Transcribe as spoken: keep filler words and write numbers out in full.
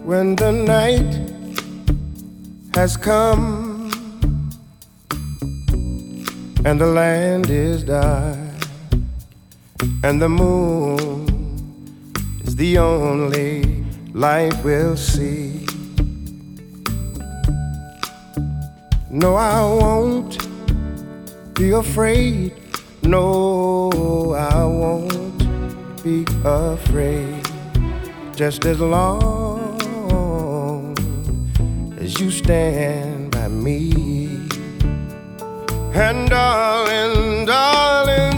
when the night has come and the land is dark and the moon is the only light we'll see. No, I won't be afraid. No, I won't be afraid. Just as long as you stand by me. And darling, darling,